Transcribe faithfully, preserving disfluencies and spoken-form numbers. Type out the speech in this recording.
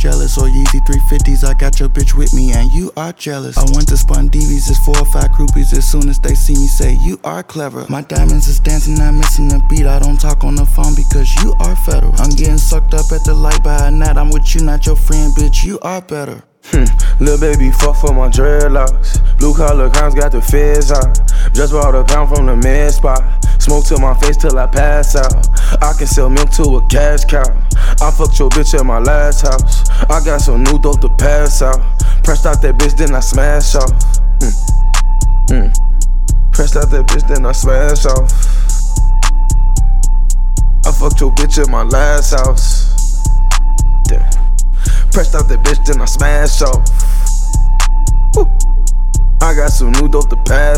jealous. Or Yeezy three fifties, I got your bitch with me and you are jealous. I went to Spun D Vs, it's four or five groupies. As soon as they see me say, you are clever. My diamonds is dancing, not missing the beat. I don't talk on the phone because you are federal. I'm getting sucked up at the light by a gnat. I'm with you, not your friend, bitch, you are better. Hmm, lil' baby, fuck for my dreadlocks. Blue collar crimes got the feds out. Just bought a pound from the med spot. Smoke to my face till I pass out. I can sell milk to a cash cow. I fucked your bitch at my last house. I got some new dope to pass out. Pressed out that bitch, then I smash off. Hmm, hmm. Pressed out that bitch, then I smash off. I fucked your bitch at my last house. Damn. Pressed out that bitch, then I smash off. Woo. I got some new dope to pass.